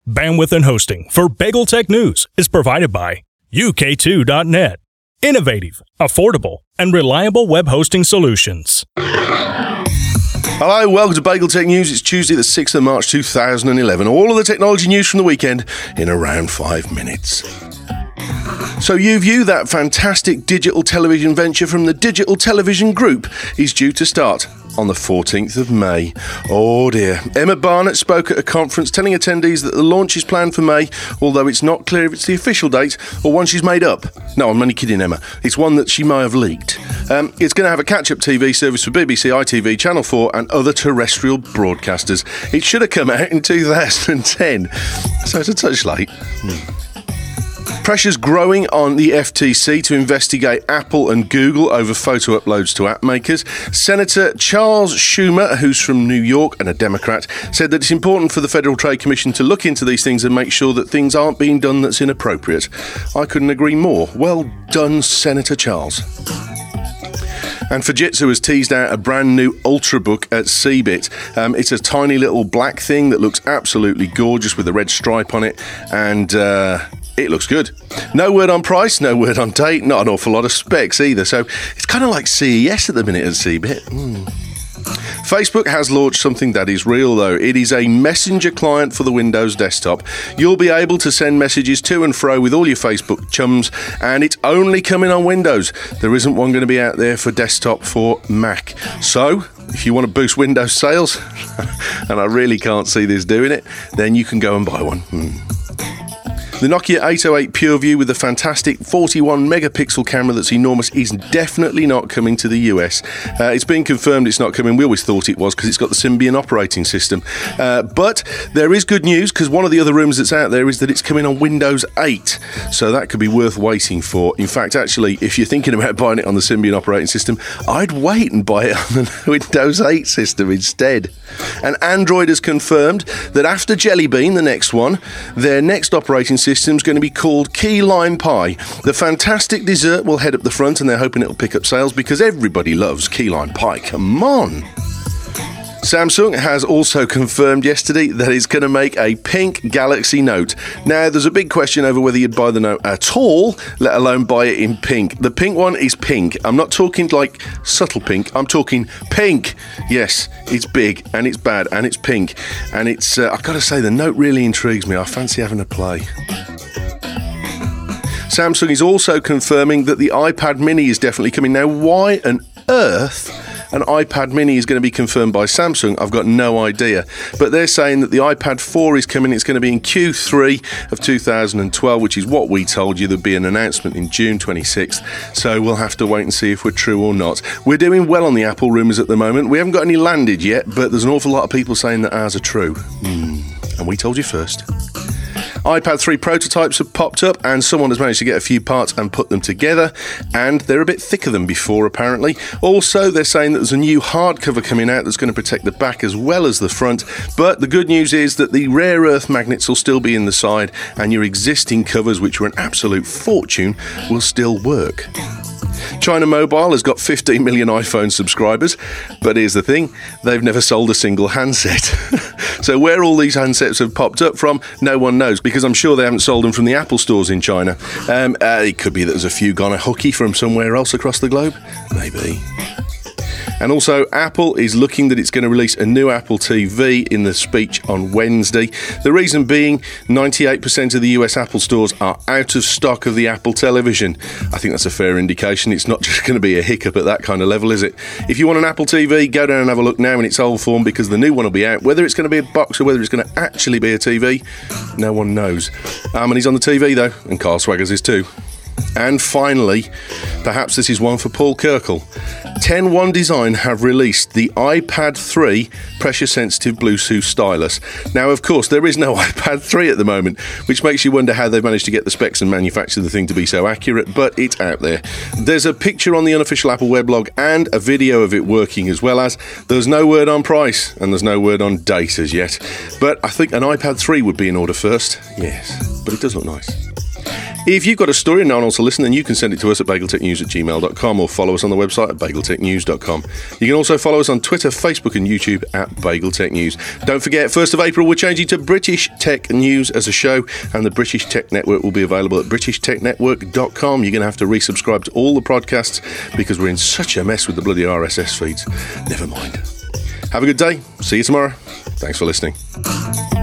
Bandwidth and hosting for BagelTech News is provided by UK2.net. Innovative, affordable, and reliable web hosting solutions. Hello, welcome to BagelTech News. It's Tuesday the 6th of March 2011. All of the technology news from the weekend in around 5 minutes. So YouView, that fantastic digital television venture from the Digital Television Group, is due to start on the 14th of May. Oh dear. Emma Barnett spoke at a conference telling attendees that the launch is planned for May, although it's not clear if it's the official date or one she's made up. No, I'm only kidding, Emma. It's one that she may have leaked. It's going to have a catch-up TV service for BBC, ITV, Channel 4 and other terrestrial broadcasters. It should have come out in 2010, so it's a touch late. Pressure's growing on the FTC to investigate Apple and Google over photo uploads to app makers. Senator Charles Schumer, who's from New York and a Democrat, said that it's important for the Federal Trade Commission to look into these things and make sure that things aren't being done that's inappropriate. I couldn't agree more. Well done, Senator Charles. And Fujitsu has teased out a brand new Ultrabook at CeBIT. It's a tiny little black thing that looks absolutely gorgeous with a red stripe on it, and it looks good. No word on price, no word on date, not an awful lot of specs either, so it's kind of like CES at the minute at CeBIT. Facebook has launched something that is real though. It is a messenger client for the Windows desktop. You'll be able to send messages to and fro with all your Facebook chums, and it's only coming on Windows. There isn't one going to be out there for desktop for Mac. So, if you want to boost Windows sales, and I really can't see this doing it, then you can go and buy one. The Nokia 808 PureView with the fantastic 41 megapixel camera that's enormous is definitely not coming to the US. It's been confirmed it's not coming. We always thought it was because it's got the Symbian operating system. But there is good news because one of the other rumours that's out there is that it's coming on Windows 8. So that could be worth waiting for. In fact, actually, if you're thinking about buying it on the Symbian operating system, I'd wait and buy it on the Windows 8 system instead. And Android has confirmed that after Jelly Bean, the next one, their next operating system is going to be called Key Lime Pie. The fantastic dessert will head up the front, and they're hoping it'll pick up sales because everybody loves Key Lime Pie. Come on! Samsung has also confirmed yesterday that it's going to make a pink Galaxy Note. Now, there's a big question over whether you'd buy the Note at all, let alone buy it in pink. The pink one is pink. I'm not talking like subtle pink. I'm talking pink. Yes, it's big, and it's bad, and it's pink. And it's, I've got to say, the Note really intrigues me. I fancy having a play. Samsung is also confirming that the iPad Mini is definitely coming. Now, why on earth an iPad Mini is going to be confirmed by Samsung, I've got no idea. But they're saying that the iPad 4 is coming. It's going to be in Q3 of 2012, which is what we told you. There'd be an announcement in June 26th. So we'll have to wait and see if we're true or not. We're doing well on the Apple rumours at the moment. We haven't got any landed yet, but there's an awful lot of people saying that ours are true. And we told you first. iPad 3 prototypes have popped up, and someone has managed to get a few parts and put them together, and they're a bit thicker than before apparently. Also, they're saying that there's a new hardcover coming out that's going to protect the back as well as the front, but the good news is that the rare earth magnets will still be in the side, and your existing covers, which were an absolute fortune, will still work. China Mobile has got 15 million iPhone subscribers, but here's the thing, they've never sold a single handset. So where all these handsets have popped up from, no one knows, because I'm sure they haven't sold them from the Apple stores in China. It could be that there's a few gone a hooky from somewhere else across the globe. Maybe. And also, Apple is looking that it's going to release a new Apple TV in the speech on Wednesday. The reason being, 98% of the US Apple stores are out of stock of the Apple television. I think that's a fair indication. It's not just going to be a hiccup at that kind of level, is it? If you want an Apple TV, go down and have a look now in its old form, because the new one will be out. Whether it's going to be a box or whether it's going to actually be a TV, no one knows. And he's on the TV, though, and Carl Swaggers is too. And finally, perhaps this is one for Paul Kirkle. 10-1 Design have released the iPad 3 pressure-sensitive Bluetooth stylus. Now, of course, there is no iPad 3 at the moment, which makes you wonder how they've managed to get the specs and manufacture the thing to be so accurate, but it's out there. There's a picture on the unofficial Apple weblog and a video of it working, as well as there's no word on price and there's no word on date as yet. But I think an iPad 3 would be in order first. Yes, but it does look nice. If you've got a story and no one else to listen, then you can send it to us at bageltechnews@gmail.com or follow us on the website at bageltechnews.com. You can also follow us on Twitter, Facebook and YouTube at Bageltech News. Don't forget, 1st of April, we're changing to British Tech News as a show, and the British Tech Network will be available at britishtechnetwork.com. You're going to have to resubscribe to all the podcasts because we're in such a mess with the bloody RSS feeds. Never mind. Have a good day. See you tomorrow. Thanks for listening.